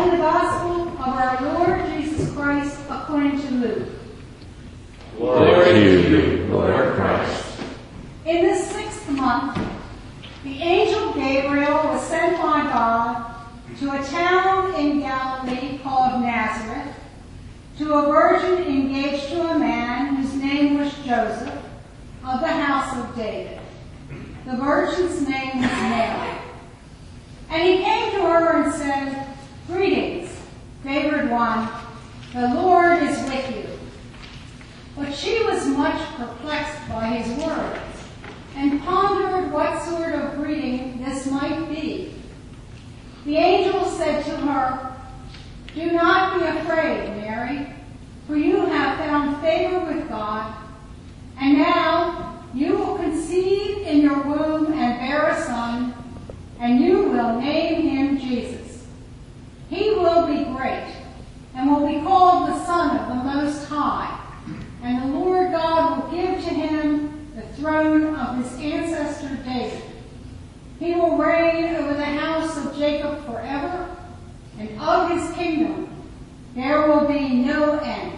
in the gospel of our Lord Jesus Christ according to Luke. Glory to you, Lord Christ. In the 6th month, the angel Gabriel was sent by God to a town in Galilee called Nazareth, to a virgin engaged to a man whose name was Joseph, of the house of David. The virgin's name was Mary. And he came to her and said, "Greetings, favored one, the Lord is with you." But she was much perplexed by his words, and pondered what sort of greeting this might be. The angel said to her, "Do not be afraid, Mary, for you have found favor with God, and now you will conceive in your womb and bear a son, and you will name him Jesus. He will be great, and will be called the Son of the Most High, and the Lord God will give to him the throne of his ancestor David. He will reign over the house of Jacob forever, and of his kingdom there will be no end."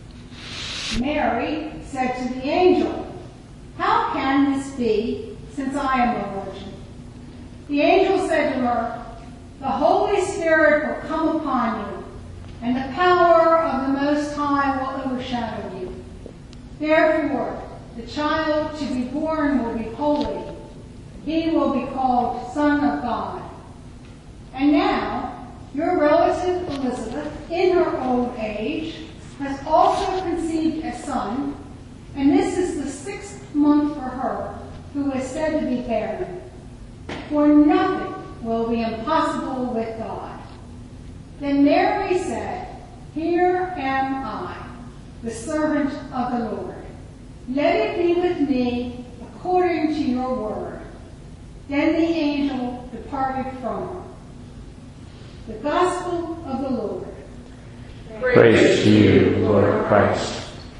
Mary said to the angel, "How can this be, since I am a virgin?" The angel said to her, "The Holy Spirit will come upon you, and the power of the Most High will overshadow you. Therefore, the child to be born will be holy. He will be called Son of God. And now, your relative Elizabeth, in her old age, has also conceived a son, and this is the 6th month for her, who is said to be barren. For nothing will be impossible with God." Then Mary said, "Here am I, the servant of the Lord. Let it be with me according to your word." Then the angel departed from her. The Gospel of the Lord. Praise to you, Lord Christ.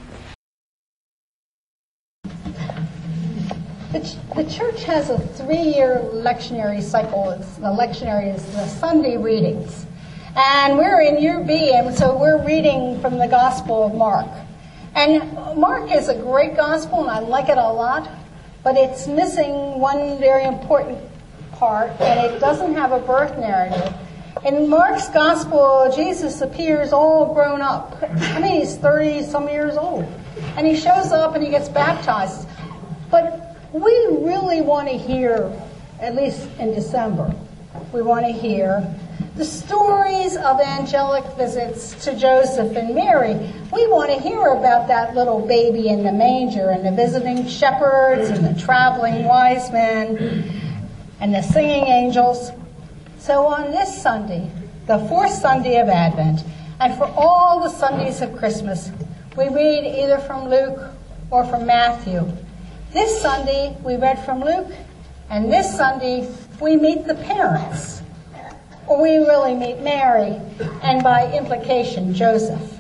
The church has a 3-year lectionary cycle. The lectionary is the Sunday readings. And we're in year B, and so we're reading from the Gospel of Mark. And Mark is a great gospel, and I like it a lot, but it's missing one very important part, and it doesn't have a birth narrative. In Mark's gospel, Jesus appears all grown up. I mean, he's 30-some years old. And he shows up and he gets baptized. But we really want to hear, at least in December, we want to hear the stories of angelic visits to Joseph and Mary. We want to hear about that little baby in the manger, and the visiting shepherds, and the traveling wise men, and the singing angels. So on this Sunday, the 4th Sunday of Advent, and for all the Sundays of Christmas, we read either from Luke or from Matthew. This Sunday, we read from Luke, and this Sunday, we meet the parents. Or we really meet Mary, and by implication, Joseph.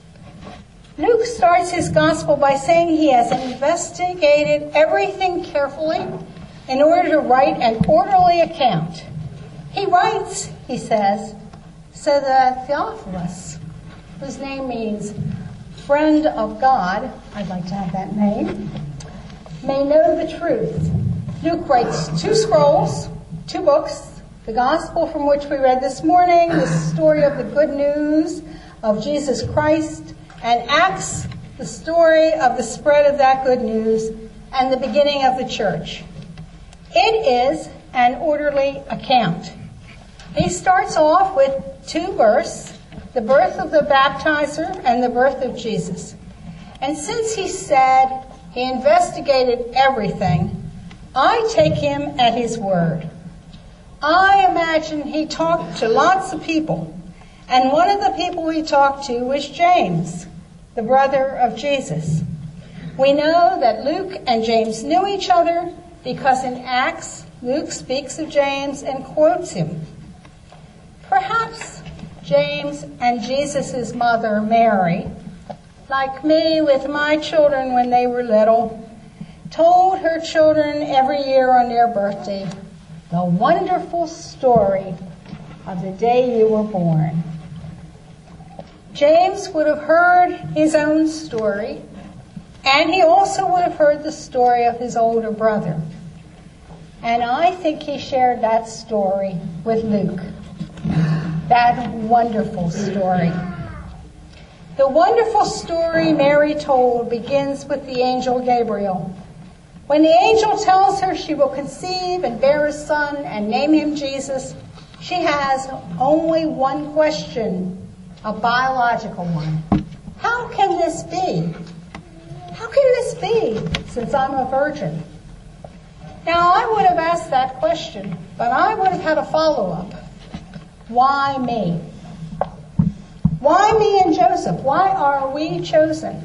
Luke starts his gospel by saying he has investigated everything carefully in order to write an orderly account. He writes, he says, so that Theophilus, whose name means friend of God, I'd like to have that name, may know the truth. Luke writes 2 scrolls, 2 books, the gospel from which we read this morning, the story of the good news of Jesus Christ, and Acts, the story of the spread of that good news and the beginning of the church. It is an orderly account. He starts off with 2 births, the birth of the baptizer and the birth of Jesus. And since he said he investigated everything, I take him at his word. I imagine he talked to lots of people, and one of the people he talked to was James, the brother of Jesus. We know that Luke and James knew each other because in Acts, Luke speaks of James and quotes him. Perhaps James and Jesus' mother, Mary, like me with my children when they were little, told her children every year on their birthday the wonderful story of the day you were born. James would have heard his own story, and he also would have heard the story of his older brother. And I think he shared that story with Luke. That wonderful story. The wonderful story Mary told begins with the angel Gabriel. When the angel tells her she will conceive and bear a son and name him Jesus, she has only one question, a biological one. How can this be? How can this be, since I'm a virgin? Now, I would have asked that question, but I would have had a follow-up. Why me? Why me and Joseph? Why are we chosen?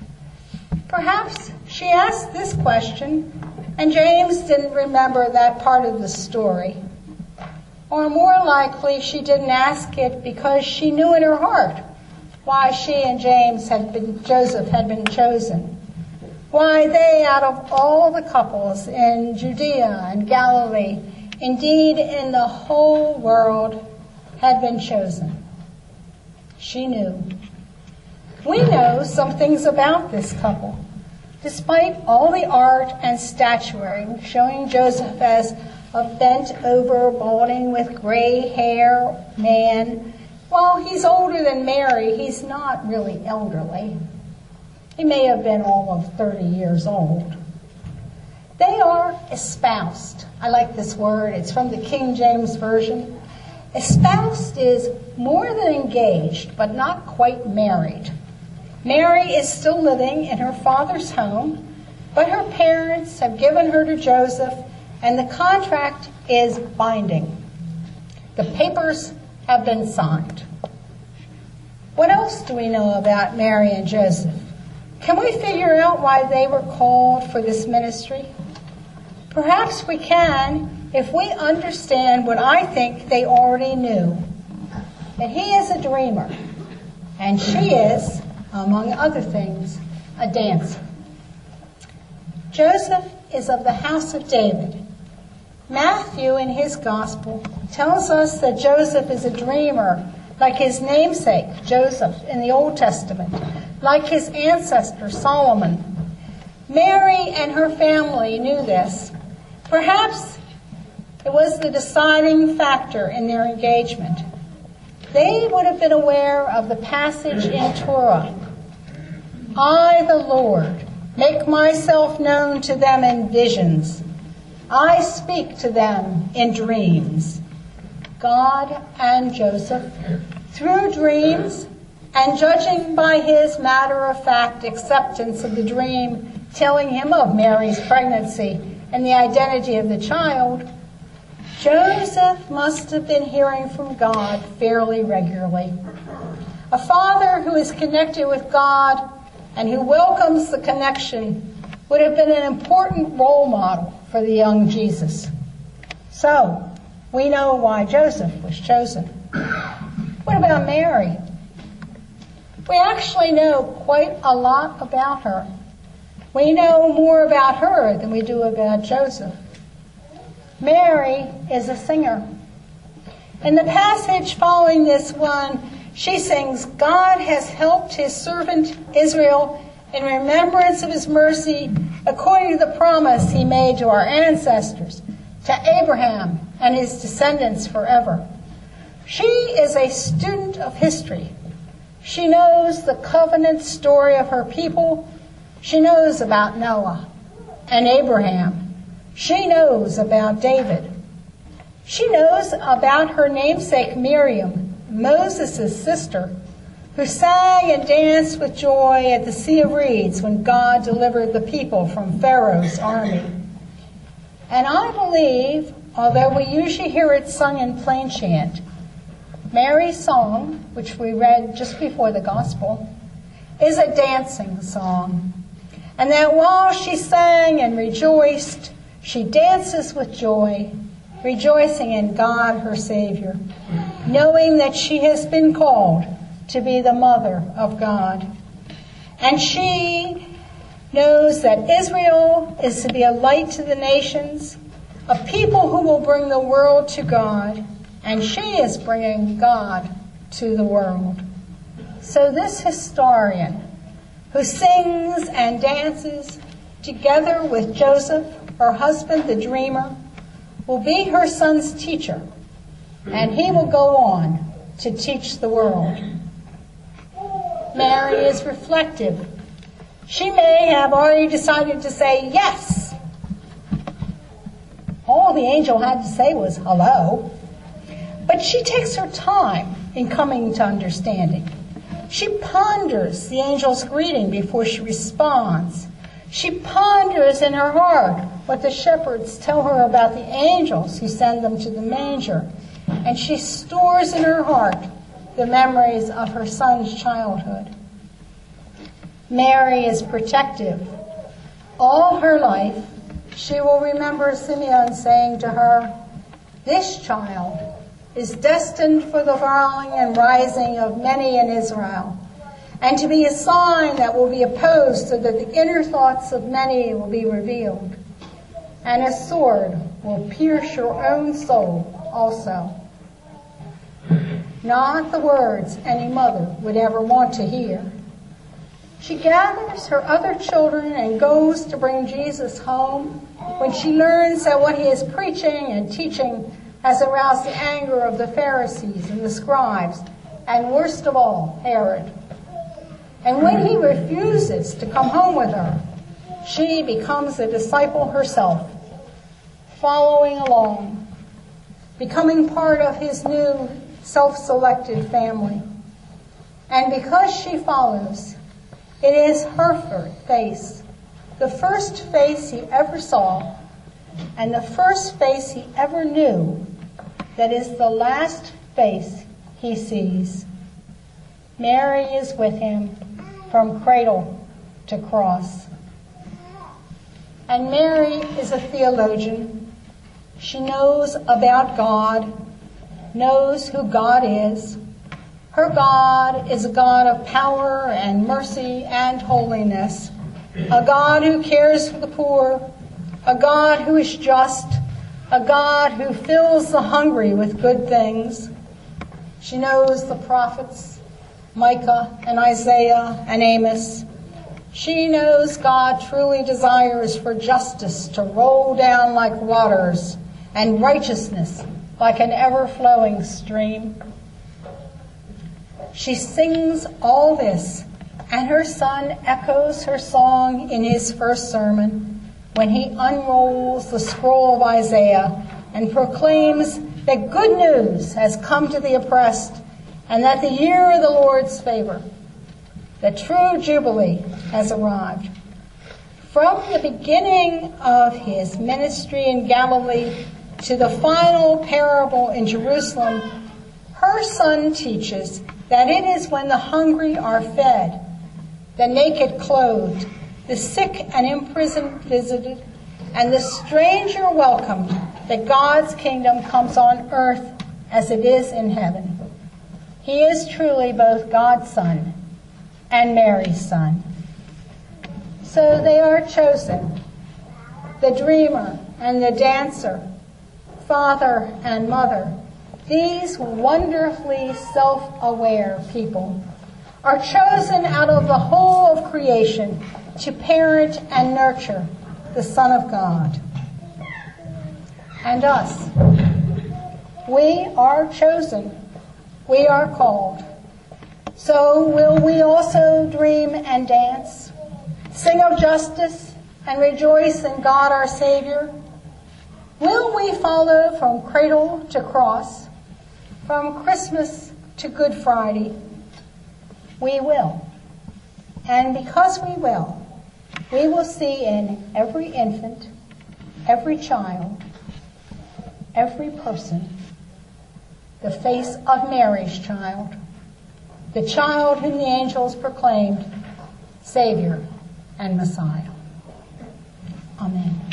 Perhaps she asked this question, and James didn't remember that part of the story. Or more likely, she didn't ask it because she knew in her heart why she and Joseph had been chosen. Why they, out of all the couples in Judea and Galilee, indeed in the whole world, had been chosen. She knew. We know some things about this couple. Despite all the art and statuary showing Joseph as a bent-over, balding with gray hair man, while he's older than Mary, he's not really elderly. He may have been all of 30 years old. They are espoused. I like this word. It's from the King James Version. Espoused is more than engaged, but not quite married. Mary is still living in her father's home, but her parents have given her to Joseph, and the contract is binding. The papers have been signed. What else do we know about Mary and Joseph? Can we figure out why they were called for this ministry? Perhaps we can if we understand what I think they already knew, that he is a dreamer, and she is, among other things, a dancer. Joseph is of the house of David. Matthew, in his gospel, tells us that Joseph is a dreamer, like his namesake, Joseph, in the Old Testament, like his ancestor, Solomon. Mary and her family knew this. Perhaps it was the deciding factor in their engagement. They would have been aware of the passage in Torah. I, the Lord, make myself known to them in visions. I speak to them in dreams. God and Joseph, through dreams, and judging by his matter-of-fact acceptance of the dream, telling him of Mary's pregnancy and the identity of the child, Joseph must have been hearing from God fairly regularly. A father who is connected with God and who welcomes the connection would have been an important role model for the young Jesus. So, we know why Joseph was chosen. What about Mary? We actually know quite a lot about her. We know more about her than we do about Joseph. Mary is a singer. In the passage following this one, she sings, God has helped his servant Israel in remembrance of his mercy according to the promise he made to our ancestors, to Abraham and his descendants forever. She is a student of history. She knows the covenant story of her people. She knows about Noah and Abraham. She knows about David. She knows about her namesake Miriam, Moses' sister, who sang and danced with joy at the Sea of Reeds when God delivered the people from Pharaoh's army. And I believe, although we usually hear it sung in plain chant, Mary's song, which we read just before the gospel, is a dancing song. And that while she sang and rejoiced, she dances with joy, rejoicing in God, her Savior, knowing that she has been called to be the mother of God. And she knows that Israel is to be a light to the nations, a people who will bring the world to God, and she is bringing God to the world. So this historian, who sings and dances together with Joseph, her husband, the dreamer, will be her son's teacher, and he will go on to teach the world. Mary is reflective. She may have already decided to say yes. All the angel had to say was hello. But she takes her time in coming to understanding. She ponders the angel's greeting before she responds. She ponders in her heart what the shepherds tell her about the angels who send them to the manger. And she stores in her heart the memories of her son's childhood. Mary is protective. All her life, she will remember Simeon saying to her, "This child is destined for the falling and rising of many in Israel, and to be a sign that will be opposed so that the inner thoughts of many will be revealed. And a sword will pierce your own soul also." Not the words any mother would ever want to hear. She gathers her other children and goes to bring Jesus home when she learns that what he is preaching and teaching has aroused the anger of the Pharisees and the scribes, and worst of all, Herod. And when he refuses to come home with her, she becomes a disciple herself, following along, becoming part of his new self-selected family. And because she follows, it is her face, the first face he ever saw, and the first face he ever knew, that is the last face he sees. Mary is with him from cradle to cross. And Mary is a theologian. She knows about God, knows who God is. Her God is a God of power and mercy and holiness, a God who cares for the poor, a God who is just, a God who fills the hungry with good things. She knows the prophets, Micah and Isaiah and Amos. She knows God truly desires for justice to roll down like waters and righteousness like an ever-flowing stream. She sings all this, and her son echoes her song in his first sermon when he unrolls the scroll of Isaiah and proclaims that good news has come to the oppressed and that the year of the Lord's favor, the true Jubilee, has arrived. From the beginning of his ministry in Galilee to the final parable in Jerusalem, her son teaches that it is when the hungry are fed, the naked clothed, the sick and imprisoned visited, and the stranger welcomed, that God's kingdom comes on earth as it is in heaven. He is truly both God's son and Mary's son. So they are chosen, the dreamer and the dancer, father and mother. These wonderfully self-aware people are chosen out of the whole of creation to parent and nurture the Son of God. And us, we are chosen, we are called. So will we also dream and dance, sing of justice, and rejoice in God our Savior? Will we follow from cradle to cross, from Christmas to Good Friday? We will. And because we will see in every infant, every child, every person, the face of Mary's child, the child whom the angels proclaimed Savior and Messiah. Amen.